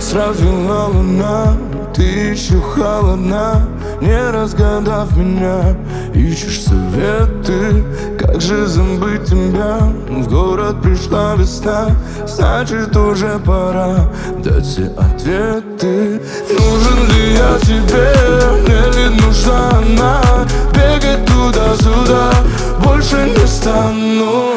нас развела луна, ты еще холодна, не разгадав меня. Ищешь советы, как же забыть тебя? В город пришла весна, значит уже пора дать все ответы. Нужен ли я тебе, мне ли нужна она? Бегать туда-сюда больше не стану.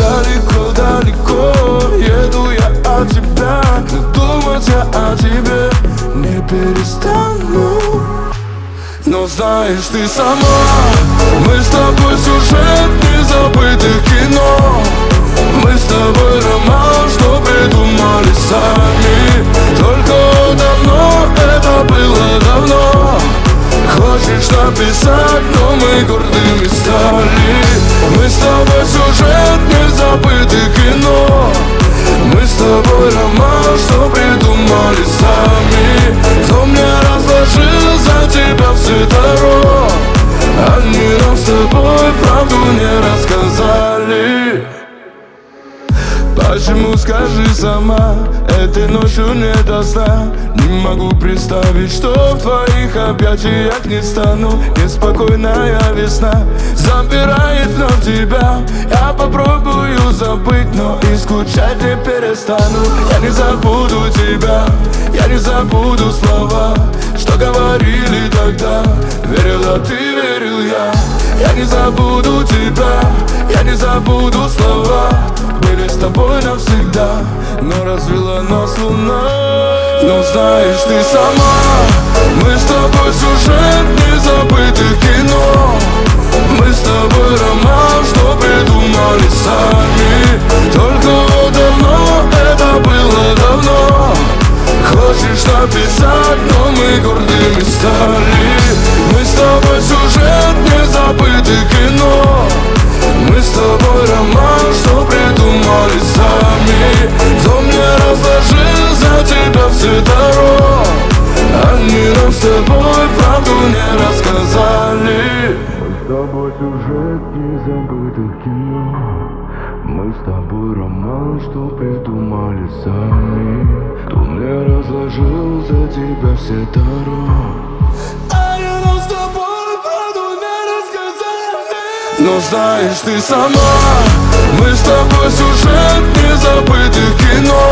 Далеко-далеко еду я от тебя, но думать я о тебе не перестану. Но знаешь ты сама, мы с тобой сюжет незабытых кино. Мы с тобой роман, что придумали сами. Только давно, это было давно. Хочешь написать, но мы гордыми стали. Мы с тобой сюжет незабытых кино. Мы с тобой роман, что придумали сами. Кто мне разложил за тебя все таро? Они нам с тобой правду не рассказали. Почему, скажи сама, этой ночью не до сна? Не могу представить, что в твоих объятиях не стану. Неспокойная весна забирает вновь тебя. Я попробую забыть, но и скучать не перестану. Я не забуду тебя, я не забуду слова, что говорили тогда. Верила ты, верил я. Я не забуду тебя, я не забуду слова. Были с тобой навсегда, но развела нас луна. Но знаешь ты сама, мы с тобой сюжет незабытых кино. Мы с тобой роман, что придумали сами. Только давно, это было давно. Хочешь написать, но мы гордыми стали. Мы с тобой сюжет незабытых кино. Мы с тобой роман, что придумали сами. Кто мне разложил за тебя все таро? Они нам с тобой правду не рассказали. Мы с тобой сюжет незабытых кино. Мы с тобой роман, что придумали сами. Кто мне разложил за тебя все таро? Они нам с тобой правду не рассказали. Но знаешь ты сама, мы с тобой сюжет незабытых кино.